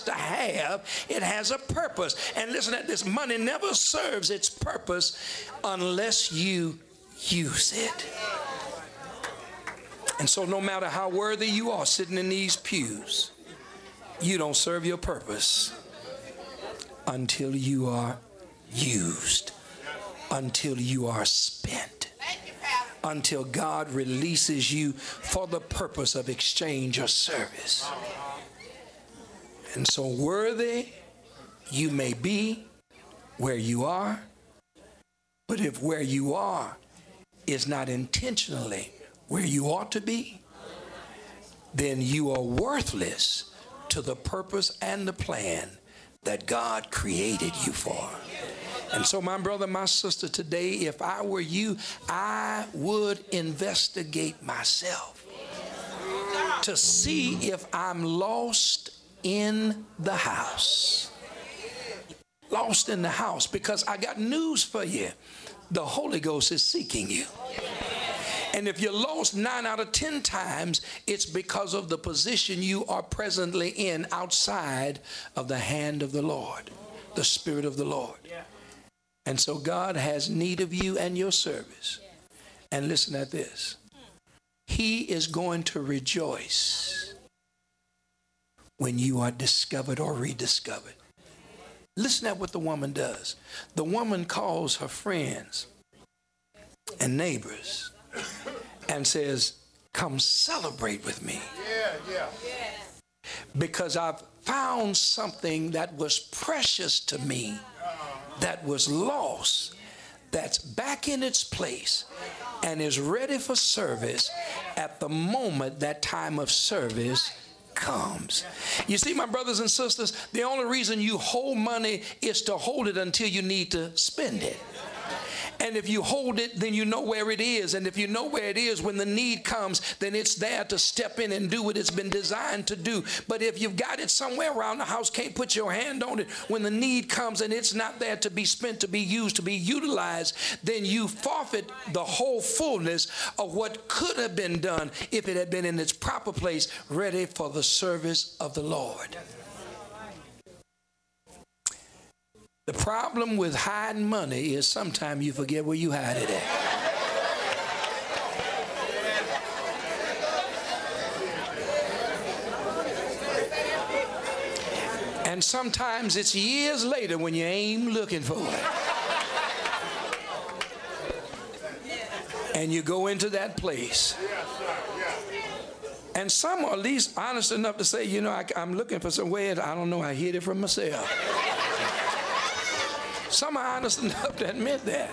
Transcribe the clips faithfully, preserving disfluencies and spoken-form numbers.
just to have. It has a purpose. And listen at this, money never serves its purpose unless you use it. And so no matter how worthy you are sitting in these pews, you don't serve your purpose until you are used, until you are spent, until God releases you for the purpose of exchange or service. And so worthy you may be where you are, but if where you are is not intentionally where you ought to be, then you are worthless to the purpose and the plan that God created you for. And so, my brother, my sister, today, if I were you, I would investigate myself to see if I'm lost in the house. Lost in the house, because I got news for you. The Holy Ghost is seeking you. And if you're lost nine out of ten times, it's because of the position you are presently in outside of the hand of the Lord, the Spirit of the Lord. And so God has need of you and your service. And listen at this. He is going to rejoice when you are discovered or rediscovered. Listen at what the woman does. The woman calls her friends and neighbors and says, come celebrate with me. Yeah, yeah. Because I've found something that was precious to me, that was lost, that's back in its place and is ready for service at the moment that time of service comes. You see, my brothers and sisters, the only reason you hold money is to hold it until you need to spend it. And if you hold it, then you know where it is. And if you know where it is, when the need comes, then it's there to step in and do what it's been designed to do. But if you've got it somewhere around the house, can't put your hand on it, when the need comes and it's not there to be spent, to be used, to be utilized, then you forfeit the whole fullness of what could have been done if it had been in its proper place, ready for the service of the Lord. The problem with hiding money is sometimes you forget where you hide it at. And sometimes it's years later when you ain't looking for it. And you go into that place. And some are at least honest enough to say, you know, I, I'm looking for somewhere, I don't know, I hid it from myself. Some are honest enough to admit that.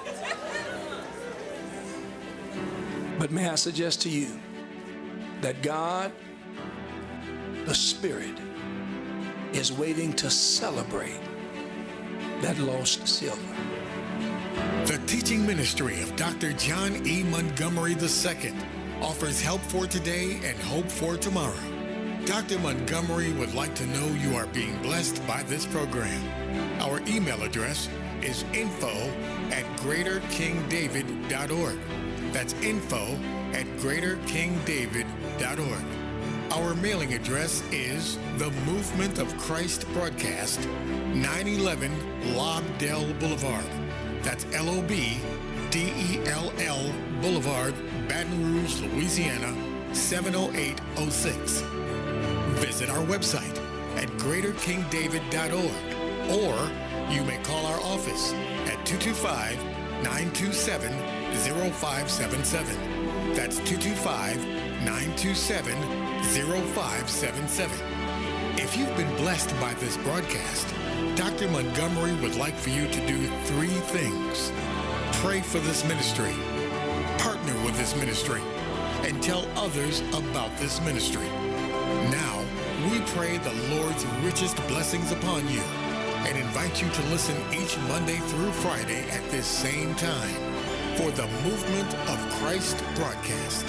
But may I suggest to you that God, the Spirit, is waiting to celebrate that lost silver. The teaching ministry of Doctor John E. Montgomery the Second offers help for today and hope for tomorrow. Doctor Montgomery would like to know you are being blessed by this program. Our email address is info at greater king david dot org. That's info at greater king david dot org. Our mailing address is The Movement of Christ Broadcast, nine eleven Lobdell Boulevard. That's L O B D E L L Boulevard, Baton Rouge, Louisiana, seven oh eight oh six. Visit our website at greater king david dot org, or you may call our office at two two five, nine two seven, zero five seven seven. That's two two five, nine two seven, zero five seven seven. If you've been blessed by this broadcast, Doctor Montgomery would like for you to do three things. Pray for this ministry, partner with this ministry, and tell others about this ministry. Now, we pray the Lord's richest blessings upon you and invite you to listen each Monday through Friday at this same time for the Movement of Christ broadcast.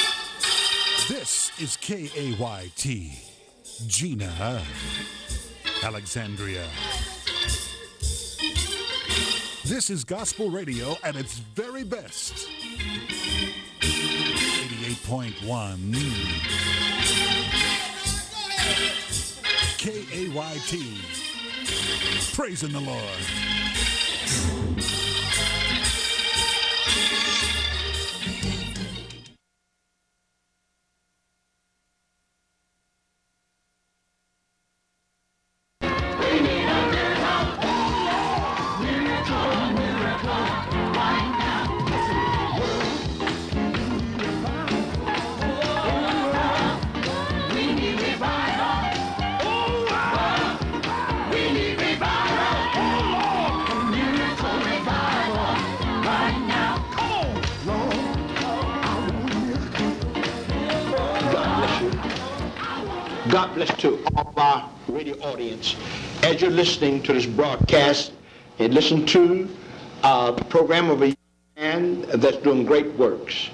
This is K A Y T, Gina. Alexandria. This is gospel radio at its very best. eighty-eight point one K A Y T. Praising the Lord. God bless to all of our radio audience. As you're listening to this broadcast, and listen to uh, the program of a man that's doing great works.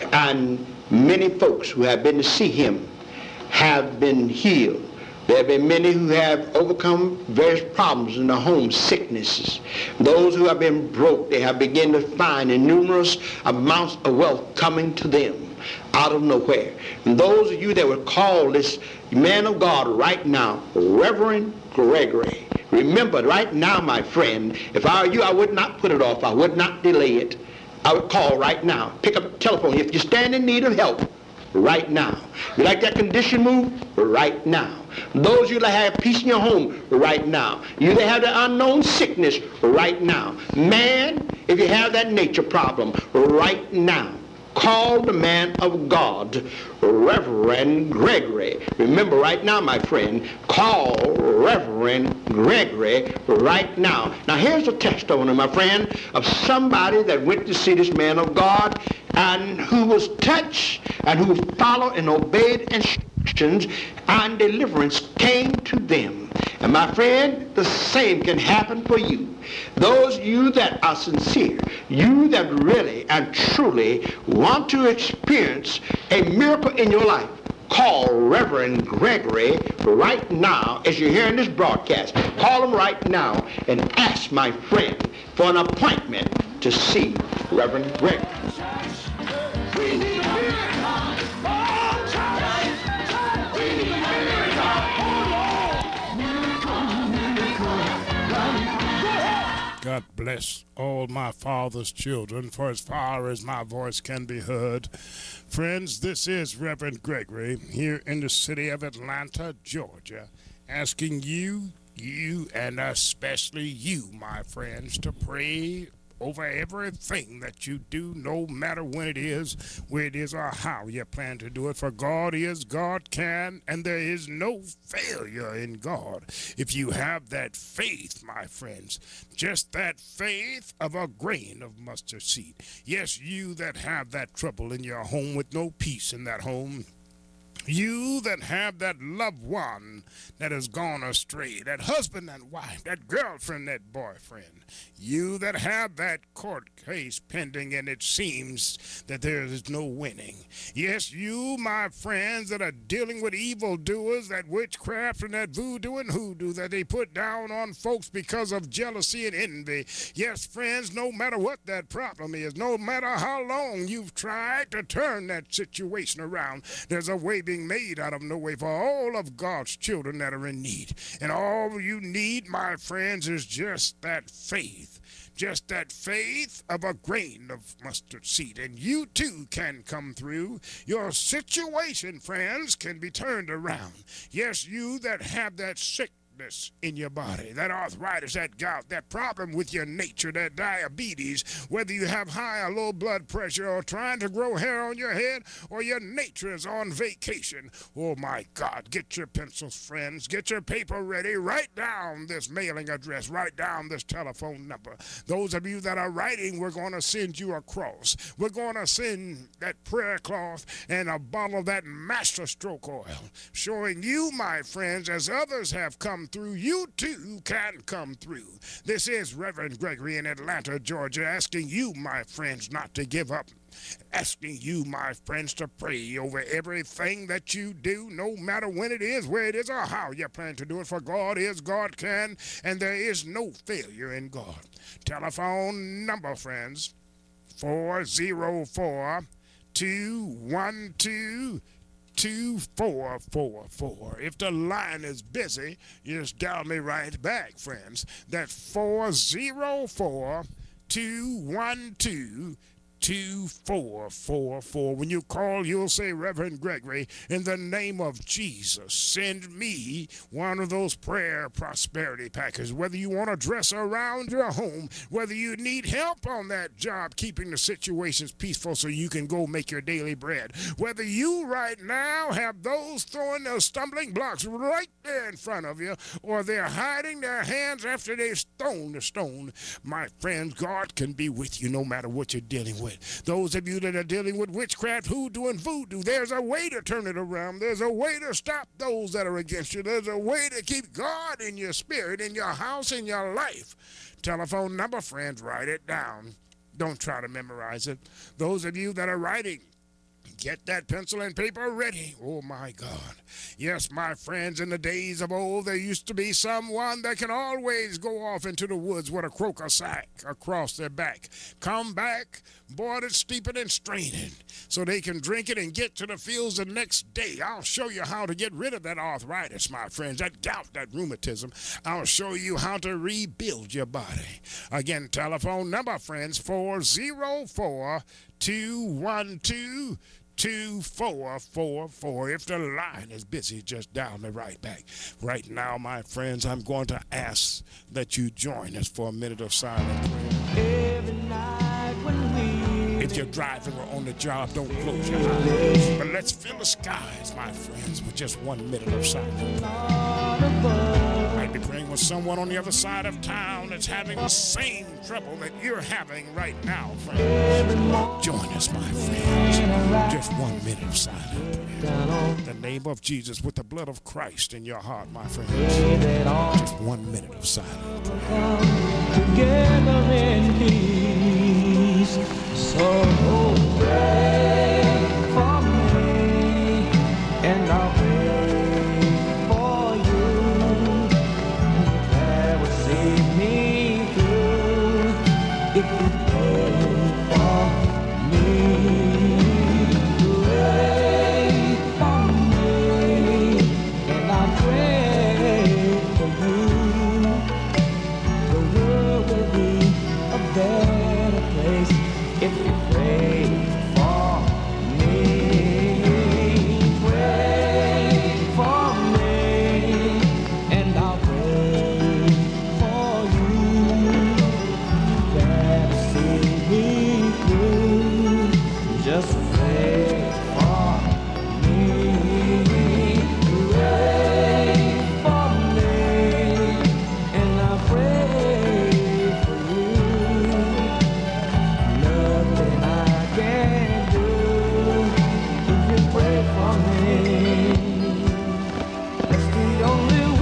And many folks who have been to see him have been healed. There have been many who have overcome various problems in their home, sicknesses. Those who have been broke, they have begun to find numerous amounts of wealth coming to them out of nowhere. And those of you that would call this man of God right now, Reverend Gregory, remember right now, my friend, if I were you, I would not put it off. I would not delay it. I would call right now. Pick up the telephone. If you stand in need of help, right now. You like that condition moved? Right now. Those of you that have peace in your home, right now. You that have the unknown sickness, right now. Man, if you have that nature problem, right now. Call the man of God, Reverend Gregory. Remember right now, my friend, call Reverend Gregory right now. Now here's a testimony, my friend, of somebody that went to see this man of God and who was touched and who followed and obeyed instructions, and deliverance came to them. And my friend, the same can happen for you. Those of you that are sincere, you that really and truly want to experience a miracle in your life, call Reverend Gregory right now as you're hearing this broadcast. Call him right now and ask my friend for an appointment to see Reverend Gregory. We need a miracle. Oh, child. We need a miracle. God bless all my father's children, for as far as my voice can be heard. Friends, this is Reverend Gregory here in the city of Atlanta, Georgia, asking you, you, and especially you, my friends, to pray over everything that you do, no matter when it is, where it is, or how you plan to do it. For God is, God can, and there is no failure in God. If you have that faith, my friends, just that faith of a grain of mustard seed. Yes, you that have that trouble in your home with no peace in that home, you that have that loved one that has gone astray, that husband and wife, that girlfriend, that boyfriend, you that have that court case pending and it seems that there is no winning. Yes, you, my friends, that are dealing with evildoers, that witchcraft and that voodoo and hoodoo that they put down on folks because of jealousy and envy. Yes, friends, no matter what that problem is, no matter how long you've tried to turn that situation around, there's a way being made out of no way for all of God's children that are in need. And all you need, my friends, is just that faith. Just that faith of a grain of mustard seed. And you too can come through. Your situation, friends, can be turned around. Yes, you that have that sick in your body, that arthritis, that gout, that problem with your nature, that diabetes, whether you have high or low blood pressure or trying to grow hair on your head or your nature is on vacation. Oh my God, get your pencils, friends, get your paper ready, write down this mailing address, write down this telephone number. Those of you that are writing, we're going to send you a cross. We're going to send that prayer cloth and a bottle of that master stroke oil, showing you, my friends, as others have come through, you too can come through. This is Reverend Gregory in Atlanta, Georgia, asking you, my friends, not to give up. asking you, my friends, to pray over everything that you do, no matter when it is, where it is, or how you plan to do it. For God is, God can, and there is no failure in God. Telephone number, friends, four oh four, two one two, two four four four. If the line is busy, you just dial me right back, friends. That's four oh four, two one two, two four four four. When you call, you'll say, Reverend Gregory, in the name of Jesus, send me one of those prayer prosperity packers. Whether you want to dress around your home, whether you need help on that job keeping the situations peaceful so you can go make your daily bread, whether you right now have those throwing those stumbling blocks right there in front of you, or they're hiding their hands after they've thrown the stone, my friends, God can be with you no matter what you're dealing with. Those of you that are dealing with witchcraft, hoodoo, and voodoo, there's a way to turn it around. There's a way to stop those that are against you. There's a way to keep God in your spirit, in your house, in your life. Telephone number, friends, write it down. Don't try to memorize it. Those of you that are writing, get that pencil and paper ready. Oh, my God. Yes, my friends, in the days of old, there used to be someone that can always go off into the woods with a croaker sack across their back. Come back, boiled, steep it, and strain it so they can drink it and get to the fields the next day. I'll show you how to get rid of that arthritis, my friends, that gout, that rheumatism. I'll show you how to rebuild your body. Again, telephone number, friends, four oh four, two one two, two four four four. If the line is busy, just dial me right back. Right now, my friends, I'm going to ask that you join us for a minute of silent prayer. Every night when we If you're driving or on the job, don't close your eyes. But let's fill the skies, my friends, with just one minute of silence. I'd be praying with someone on the other side of town that's having the same trouble that you're having right now, friends. Join us, my friends. Just one minute of silence. In the name of Jesus, with the blood of Christ in your heart, my friends. Just one minute of silence. Together in peace. So pray for me, and I'll pray for you. That will see me through if you pray for me. Pray for me, and I'll pray for you. The world will be a better place if you pray for me. Pray for me, and I'll pray for you. Better see me through. Just pray for me. Pray for me, and I'll pray for you. Nothing I can do if you pray for me. That's the only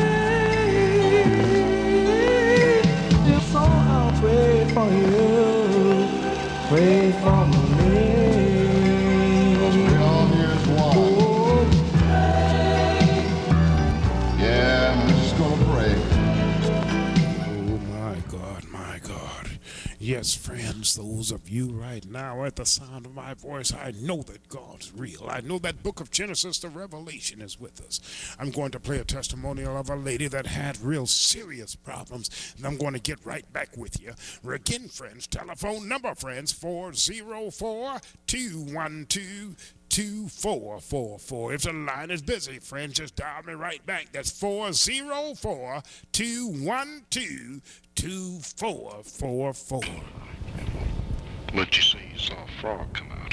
way. So I'll pray for you. Pray for me. We all need is one. Yeah, I'm just gonna pray. Oh, my God, my God. Yes, friends, those of you right now at the sound of my voice, I know that God's real. I know that book of Genesis to Revelation is with us. I'm going to play a testimonial of a lady that had real serious problems, and I'm going to get right back with you. Again, friends, telephone number, friends, four oh four, two one two, two four four four. If the line is busy, friends, just dial me right back. That's four oh four, two one two, two four four four. But you see, you saw a frog come out.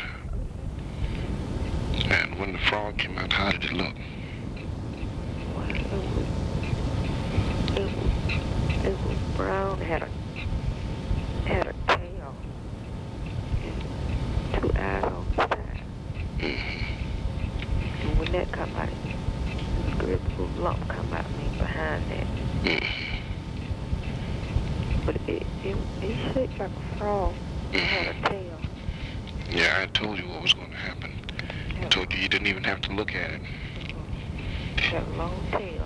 And when the frog came out, how did it look? Well, it was, it was, it was brown, had a, had a tail, and two eyes on the side. Mm-hmm. And when that come out, a great little lump come out of me behind that. Mm-hmm. But it, it, it shaped like a frog. It had a tail. Yeah, I told you what was going to happen. I told you you didn't even have to look at it. Had a long tail.